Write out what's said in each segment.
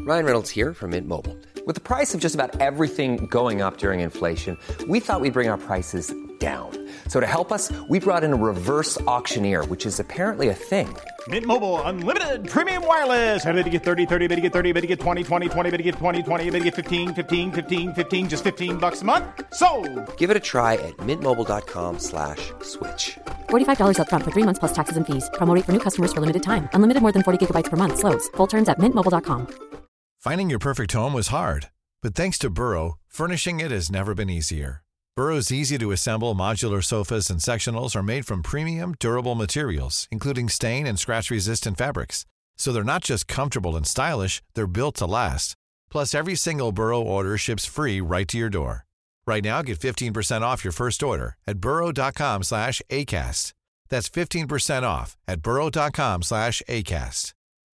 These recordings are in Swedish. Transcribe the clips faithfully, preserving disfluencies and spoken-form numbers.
Ryan Reynolds here from Mint Mobile. With the price of just about everything going up during inflation, we thought we'd bring our prices down. So to help us, we brought in a reverse auctioneer, which is apparently a thing. Mint Mobile Unlimited Premium Wireless. How to get thirty, thirty, how to get thirty, how to get twenty, twenty, twenty, how to get twenty, twenty, how to get fifteen, fifteen, fifteen, fifteen, just fifteen bucks a month? Sold! Give it a try at mintmobile.com slash switch. forty-five dollars up front for three months plus taxes and fees. Promo rate for new customers for limited time. Unlimited more than forty gigabytes per month. Slows full terms at mint mobile dot com. Finding your perfect home was hard, but thanks to Burrow, furnishing it has never been easier. Burrow's easy-to-assemble modular sofas and sectionals are made from premium, durable materials, including stain and scratch-resistant fabrics. So they're not just comfortable and stylish, they're built to last. Plus, every single Burrow order ships free right to your door. Right now, get fifteen percent off your first order at burrow.com slash ACAST. That's fifteen percent off at burrow.com slash ACAST.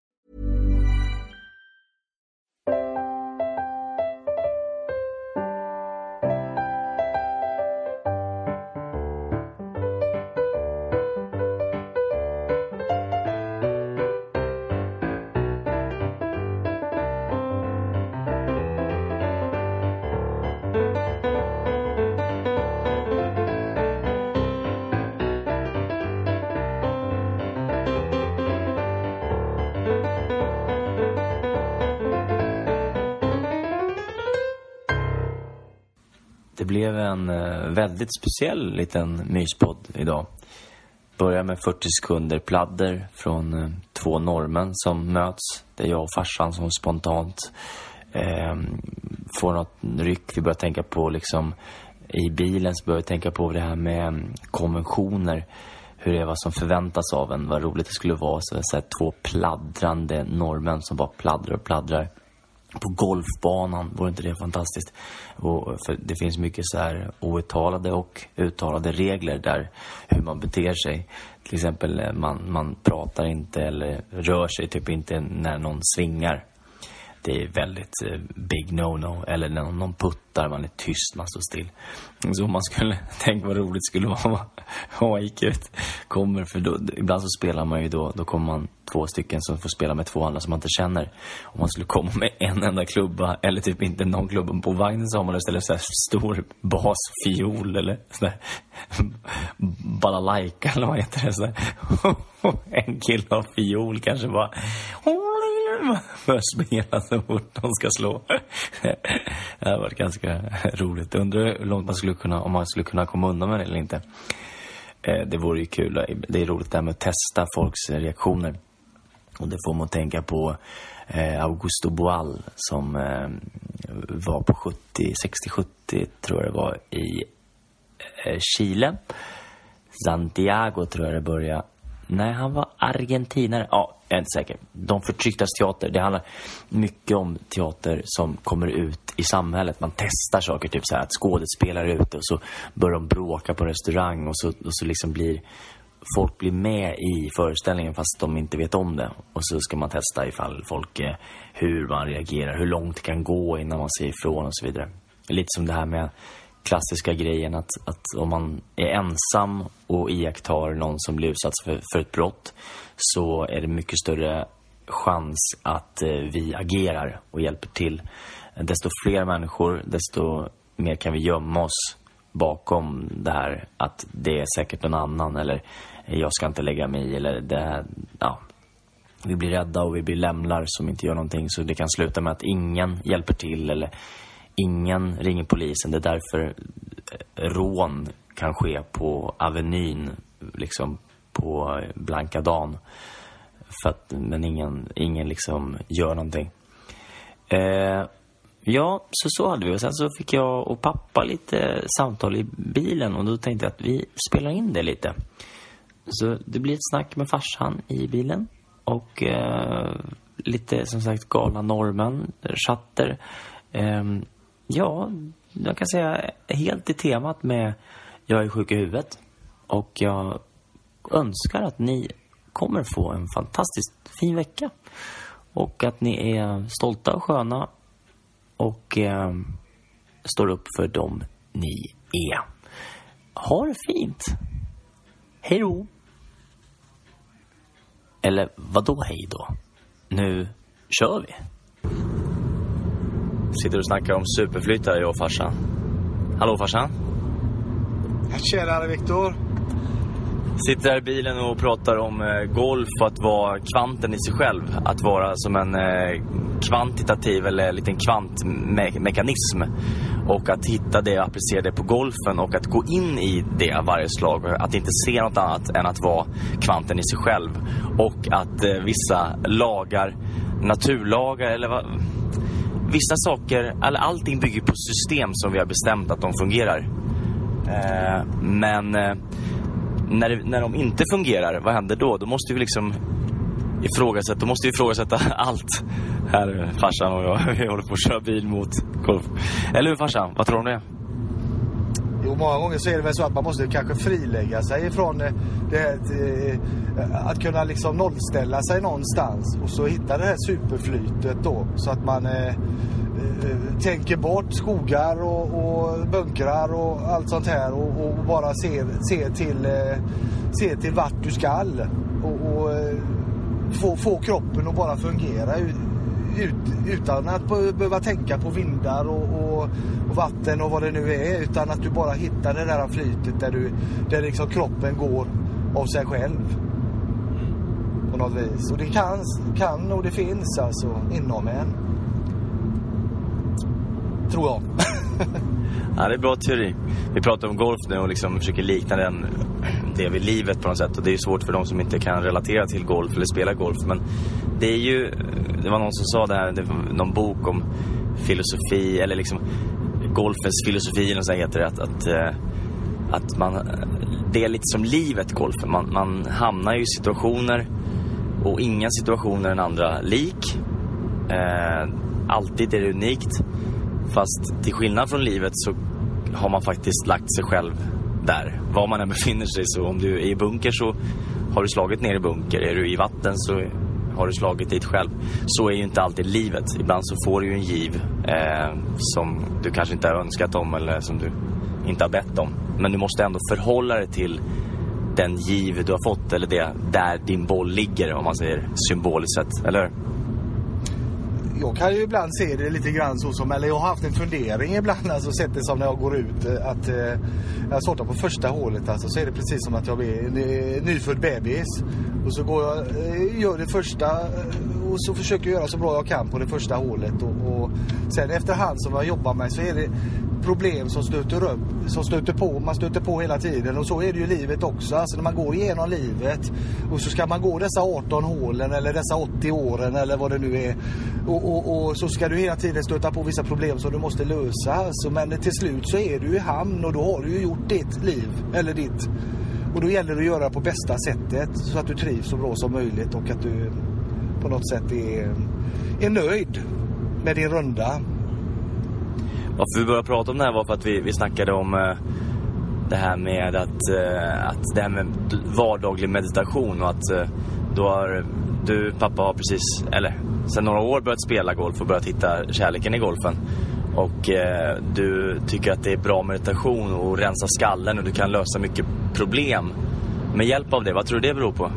Det blev en väldigt speciell liten myspodd idag. Börjar med fyrtio sekunder pladder från två norrmän som möts. Det är jag och farsan som spontant eh, får något ryck. Vi börjar tänka på liksom, i bilen så börjar vi tänka på det här med konventioner. Hur det är, vad som förväntas av en. Vad roligt det skulle vara. Så, så här, två pladdrande norrmän som bara pladdrar och pladdrar. På golfbanan, vore inte det fantastiskt? Och för det finns mycket så här outtalade och uttalade regler där hur man beter sig. Till exempel man, man pratar inte eller rör sig typ inte när någon svingar. Det är väldigt eh, big no-no. Eller när någon puttar, man är tyst, man står still. Så man skulle tänka vad roligt skulle vara om man gick ut. Kommer, för då, ibland så spelar man ju då, då kommer man två stycken som får spela med två andra som man inte känner. Om man skulle komma med en enda klubba, eller typ inte någon klubba på vagnen, så har man istället så här stor basfiol eller sådär balalaika eller vad heter det, sådär. En kille har fiol kanske bara för att spela så fort de ska slå. Det har varit ganska roligt. Jag undrar hur långt man skulle kunna, om man skulle kunna komma undan med det eller inte. Det vore ju kul. Det är roligt där med att testa folks reaktioner. Och det får man tänka på Augusto Boal som var på sjuttio, sextio sjuttio tror jag det var i Chile. Santiago tror jag det började. Nej, han var argentinare. Ja, jag är inte säker. De förtrycktas teater. Det handlar mycket om teater som kommer ut i samhället. Man testar saker, typ så här att skådespelare är ute och så börjar de bråka på restaurang och så, och så liksom blir folk blir med i föreställningen fast de inte vet om det. Och så ska man testa ifall folk, hur man reagerar, hur långt det kan gå innan man säger ifrån och så vidare. Lite som det här med klassiska grejen att, att om man är ensam och iakttar någon som blir utsatt för, för ett brott, så är det mycket större chans att eh, vi agerar och hjälper till. Desto fler människor, desto mer kan vi gömma oss bakom det här att det är säkert någon annan eller jag ska inte lägga mig i eller det här, ja. Vi blir rädda och vi blir lämlar som inte gör någonting, så det kan sluta med att ingen hjälper till eller ingen ringer polisen. Det är därför rån kan ske på Avenyn, liksom på blanka dagen. För att, men ingen, ingen liksom gör någonting. Eh, ja, så så hade vi. Och sen så fick jag och pappa lite samtal i bilen. Och då tänkte jag att vi spelar in det lite. Så det blir ett snack med farsan i bilen. Och eh, lite som sagt galna norrmän, chatter. Eh, Ja, jag kan säga helt i temat med jag är sjuk i huvudet. Och jag önskar att ni kommer få en fantastiskt fin vecka. Och att ni är stolta och sköna. Och eh, står upp för dem ni är. Ha det fint. Hej då. Eller vadå hej då? Nu kör vi. Sitter och snackar om superflytare, jag och farsan. Hallå farsan? Tjena Viktor. Sitter här i bilen och pratar om eh, golf och att vara kvanten i sig själv. Att vara som en eh, kvantitativ eller liten kvantmekanism. Och att hitta det och applicera det på golfen och att gå in i det varje slag. Att inte se något annat än att vara kvanten i sig själv. Och att eh, vissa lagar, naturlagar eller vad... Vissa saker, eller allting bygger på system som vi har bestämt att de fungerar. Eh, men eh, när, när de inte fungerar, vad händer då? Då måste vi liksom ifrågasätta, då måste vi ifrågasätta allt. Här farsan och jag, vi håller på att köra bil mot golf. Eller hur farsan? Vad tror du om det? Jo, många gånger så är det väl så att man måste kanske frilägga sig ifrån det, det, att kunna liksom nollställa sig någonstans och så hitta det här superflytet då, så att man eh, tänker bort skogar och, och bunkrar och allt sånt här och, och bara ser, ser, till, eh, ser till vart du skall och, och få, få kroppen att bara fungera ut, utan att behöva tänka på vindar och, och, och vatten och vad det nu är, utan att du bara hittar det där flytet där, du, där liksom kroppen går av sig själv på något vis. Och det kan, kan och det finns alltså inom en, tror jag. Ja, det är bra teori. Vi pratar om golf nu och liksom försöker likna den, det vid livet på något sätt. Och det är svårt för de som inte kan relatera till golf eller spela golf. Men det är ju, det var någon som sa det här, det var någon bok om filosofi, eller liksom golfens filosofi, och så heter det, att, att, att man, det är lite som livet, golfen. Man, man hamnar ju i situationer och inga situationer är den andra lik. Eh, alltid är det unikt. Fast till skillnad från livet så har man faktiskt lagt sig själv där. Var man än befinner sig, så om du är i bunker så har du slagit ner i bunker. Är du i vatten så har du slagit dit själv. Så är ju inte alltid livet. Ibland så får du ju en giv eh, som du kanske inte har önskat om eller som du inte har bett om. Men du måste ändå förhålla dig till den giv du har fått, eller det där din boll ligger, om man säger symboliskt sett, eller? Jag kan ju ibland se det lite grann så som, eller jag har haft en fundering ibland, alltså sett det som när jag går ut, att eh, jag startar på första hålet, alltså så är det precis som att jag är en eh, nyfödd bebis, och så går jag, eh, gör det första eh, och så försöker jag göra så bra jag kan på det första hålet, och, och sen efterhand som jag jobbar med så är det problem som stöter upp, som stöter på, man stöter på hela tiden, och så är det ju livet också, alltså när man går igenom livet och så ska man gå dessa arton hålen eller dessa åttio åren eller vad det nu är, och, och, och så ska du hela tiden stöta på vissa problem som du måste lösa, alltså, men till slut så är du i hamn och då har du ju gjort ditt liv, eller ditt, och då gäller det att göra det på bästa sättet så att du trivs så bra som möjligt och att du på något sätt är, är nöjd med din runda. Varför vi började prata om det här var för att vi, vi snackade om eh, det här med att, eh, att det här med vardaglig meditation, och att eh, då har du, pappa har precis, eller sedan några år börjat spela golf och börjat hitta kärleken i golfen, och eh, du tycker att det är bra meditation och rensa skallen och du kan lösa mycket problem med hjälp av det. Vad tror du det beror på?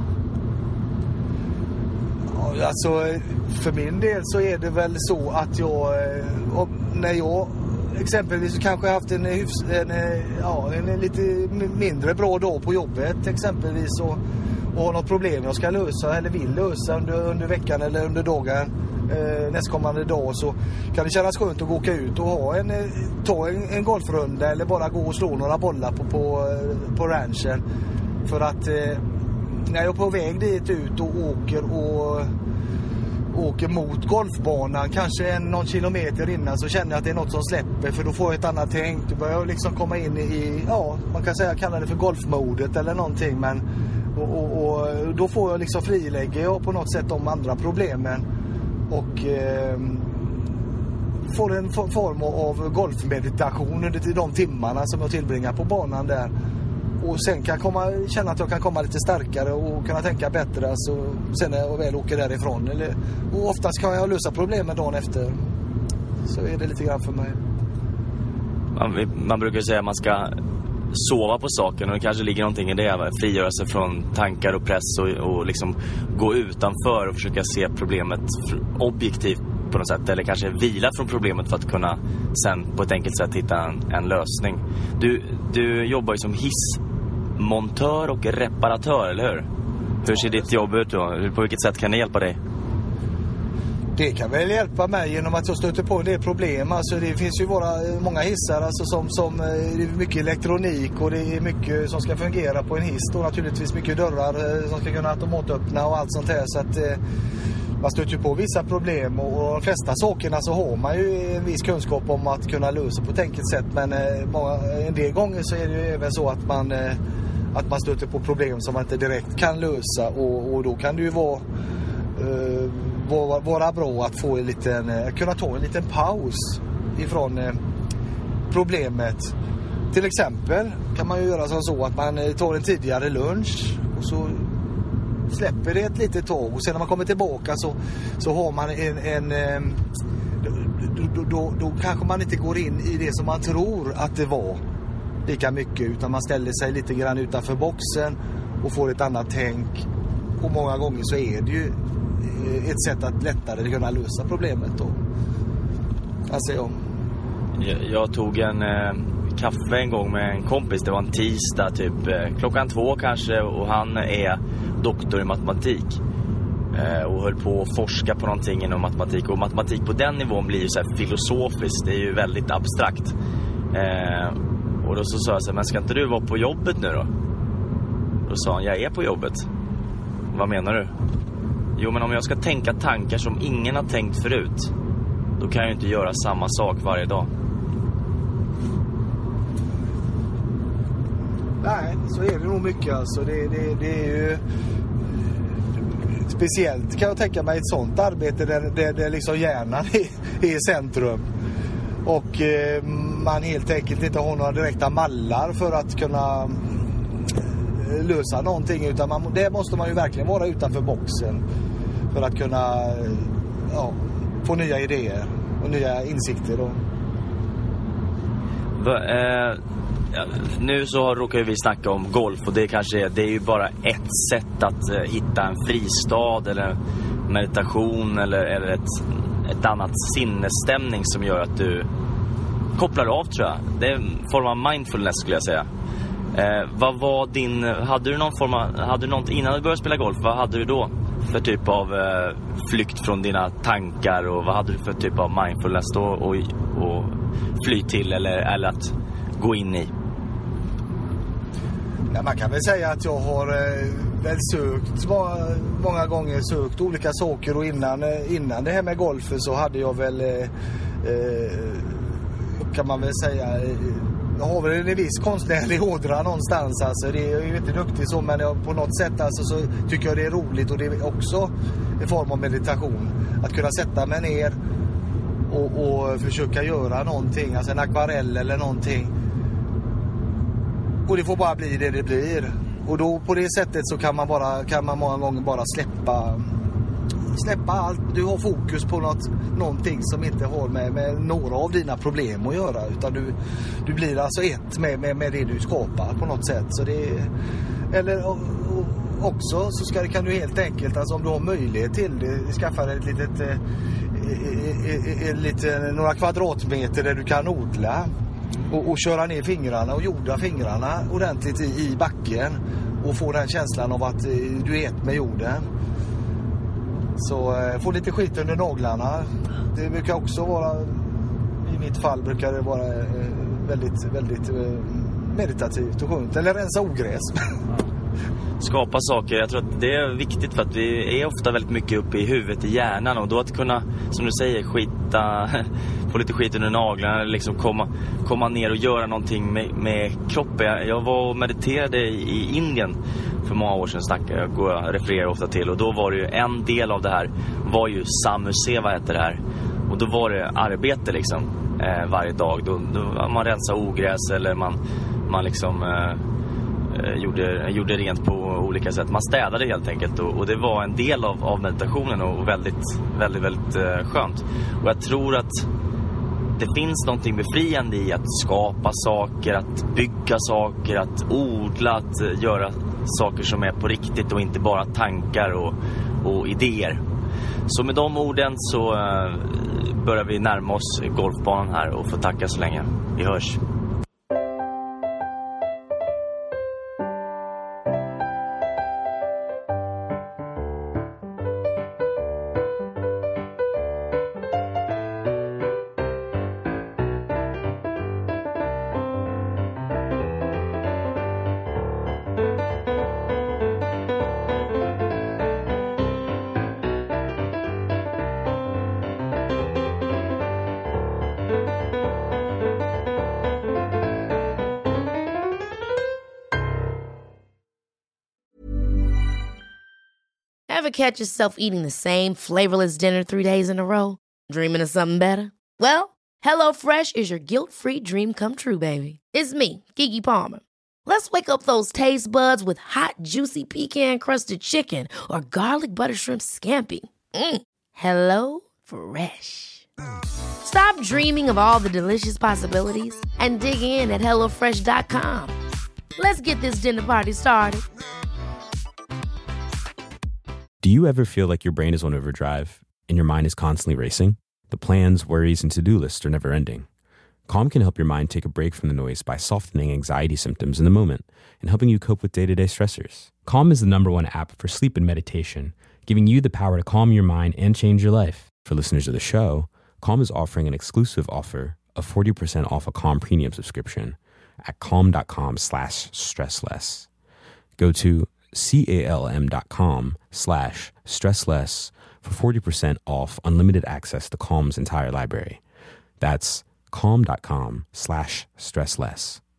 Alltså, för min del så är det väl så att jag, när jag exempelvis kanske haft en, en, ja, en lite mindre bra dag på jobbet exempelvis, och, och har något problem jag ska lösa eller vill lösa under, under veckan eller under dagen eh, nästkommande dag, så kan det kännas skönt att gå åka ut och ha en, ta en, en golfrunda eller bara gå och slå några bollar på, på, på ranchen, för att eh, när jag är på väg dit ut och åker och åker mot golfbanan kanske en, någon kilometer innan, så känner jag att det är något som släpper, för då får jag ett annat tänk. Då börjar jag liksom komma in i, ja, man kan säga kalla det för golfmodet eller någonting, men och, och, och då får jag liksom frilägga jag på något sätt de andra problemen och eh, får en form av golfmeditation under de timmarna som jag tillbringar på banan där. Och sen kan jag komma, känna att jag kan komma lite starkare och kunna tänka bättre, alltså, sen när jag väl åker därifrån. Eller, och oftast kan jag lösa problemen dagen efter. Så är det lite grann för mig. Man, man brukar säga att man ska sova på saken, och det kanske ligger någonting i det. Frigöra sig från tankar och press och, och liksom gå utanför och försöka se problemet objektivt på något sätt. Eller kanske vila från problemet för att kunna sen på ett enkelt sätt hitta en, en lösning. Du, du jobbar ju som hissmontör och reparatör, eller hur? Hur ser ditt jobb ut då? På vilket sätt kan det hjälpa dig? Det kan väl hjälpa mig genom att jag stöter på en del problem. Alltså det finns ju våra, många hissar alltså som, som det är mycket elektronik och det är mycket som ska fungera på en hiss. Och naturligtvis mycket dörrar som ska kunna automatöppna och allt sånt här. Så att eh, man stöter ju på vissa problem och, och de flesta sakerna så har man ju en viss kunskap om att kunna lösa på ett enkelt sätt. Men eh, många, en del gånger så är det ju även så att man, eh, att man stöter på problem som man inte direkt kan lösa och, och då kan det ju vara... Eh, vara bra att få en liten, kunna ta en liten paus ifrån problemet. Till exempel kan man ju göra som så att man tar en tidigare lunch och så släpper det ett litet tag och sen när man kommer tillbaka så, så har man en, en då, då, då, då kanske man inte går in i det som man tror att det var lika mycket utan man ställer sig lite grann utanför boxen och får ett annat tänk och många gånger så är det ju ett sätt att lättare kunna lösa problemet då. Alltså jag. Jag, jag tog en eh, kaffe en gång med en kompis. Det var en tisdag typ eh, klockan två kanske och han är doktor i matematik eh, och höll på att forska på någonting inom matematik och matematik på den nivån blir ju så här filosofiskt. Det är ju väldigt abstrakt. Eh, och då så sa jag så här, men ska inte du vara på jobbet nu då? Då sa han, jag är på jobbet. Vad menar du? Jo, men om jag ska tänka tankar som ingen har tänkt förut, då kan jag ju inte göra samma sak varje dag. Nej, så är det nog mycket alltså. Det, det, det är ju speciellt kan jag tänka mig ett sånt arbete där, där, där liksom hjärnan är, är i centrum. Och eh, man helt enkelt inte har några direkta mallar för att kunna lösa någonting. Utan man, det måste man ju verkligen vara utanför boxen för att kunna ja, få nya idéer och nya insikter då. Va, eh, ja, nu så råkar vi snacka om golf och det kanske är, det är ju bara ett sätt att eh, hitta en fristad eller meditation eller, eller ett, ett annat sinnesstämning som gör att du kopplar av, tror jag. Det är en form av mindfulness skulle jag säga. Eh, vad var din, hade du någon form av, hade du något innan du började spela golf, vad hade du då för typ av eh, flykt från dina tankar och vad hade du för typ av mindfulness då och, och fly till eller, eller att gå in i? Ja, man kan väl säga att jag har eh, väl sökt många gånger sökt olika saker och innan, eh, innan det här med golfen så hade jag väl eh, eh, kan man väl säga eh, jag har väl en viss konstnärlig ådra någonstans alltså. Det är ju inte duktig så men jag, på något sätt alltså, så tycker jag det är roligt och det är också en form av meditation att kunna sätta mig ner och, och försöka göra någonting, alltså en akvarell eller någonting och det får bara bli det det blir och då på det sättet så kan man bara kan man många gånger bara släppa släppa allt, du har fokus på något, någonting som inte har med, med några av dina problem att göra utan du, du blir alltså ett med, med, med det du skapar på något sätt så det eller och, och också så ska, kan du helt enkelt alltså om du har möjlighet till det skaffa dig ett litet eh, eh, eh, lite, några kvadratmeter där du kan odla och, och köra ner fingrarna och jorda fingrarna ordentligt i, i backen och få den känslan av att eh, du är ett med jorden. Så eh, få lite skit under naglarna. Det brukar också vara, i mitt fall brukar det vara eh, väldigt, väldigt eh, meditativt och skönt. Eller rensa ogräs. Skapa saker, jag tror att det är viktigt för att vi är ofta väldigt mycket uppe i huvudet, i hjärnan och då att kunna, som du säger, skita, få lite skit under naglarna liksom komma, komma ner och göra någonting med, med kroppen. Jag var och mediterade i Indien för många år sedan, snackade jag, går jag refererar ofta till och då var det ju en del av det här var ju Samuseva heter det här och då var det arbete liksom eh, varje dag, då, då man rensade ogräs eller man, man liksom eh, Gjorde, gjorde rent på olika sätt. Man städade helt enkelt och, och det var en del av, av meditationen och väldigt, väldigt, väldigt eh, skönt. Och jag tror att det finns någonting befriande i att skapa saker, att bygga saker, att odla, att uh, göra saker som är på riktigt och inte bara tankar och, och idéer. Så med de orden så uh, börjar vi närma oss golfbanan här och får tacka så länge. Vi hörs. Ever catch yourself eating the same flavorless dinner three days in a row? Dreaming of something better? Well, HelloFresh is your guilt-free dream come true, baby. It's me, Keke Palmer. Let's wake up those taste buds with hot, juicy pecan-crusted chicken or garlic butter shrimp scampi. Mm. Hello Fresh. Stop dreaming of all the delicious possibilities and dig in at hello fresh dot com. Let's get this dinner party started. Do you ever feel like your brain is on overdrive and your mind is constantly racing? The plans, worries, and to-do lists are never ending. Calm can help your mind take a break from the noise by softening anxiety symptoms in the moment and helping you cope with day-to-day stressors. Calm is the number one app for sleep and meditation, giving you the power to calm your mind and change your life. For listeners of the show, Calm is offering an exclusive offer of forty percent off a Calm premium subscription at calm.com slash stressless. Go to calm.com slash stressless for forty percent off unlimited access to Calm's entire library. That's calm.com slash stressless.